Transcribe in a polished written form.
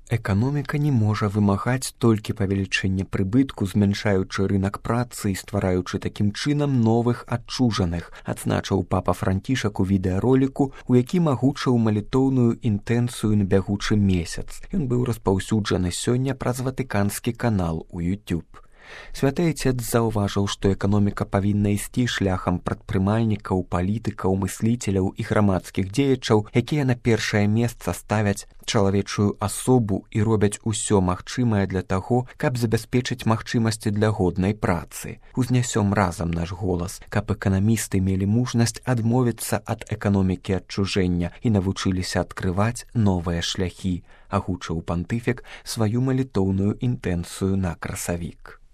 Эканоміка не можа вымагаць толькі павелічэння прыбытку, змяншаючы рынак працы і ствараючы такім чынам новых адчужаных, адзначыў папа Францішак у відэароліку, у якім агучыў малітоўную інтэнцыю на бягучы месяц. Ён быў распаўсюджаны сёння праз ватыканскі канал у YouTube. Святы Отец заўважыў, што эканоміка павінна ісці шляхам прадпрымальнікаў, палітыкаў, мысліцеляў і грамадскіх дзеячаў, якія на першае месца ставяць чалавечую асобу і робяць усё магчымае для таго, каб забяспечыць магчымасці для годнай працы. Узнясём разам наш голас, каб эканамісты мелі мужнасць адмовіцца ад эканомікі адчужэння і навучыліся адкрываць новыя шляхі, агучыў пантыфік сваю малітоўную інтэнцыю на красавік.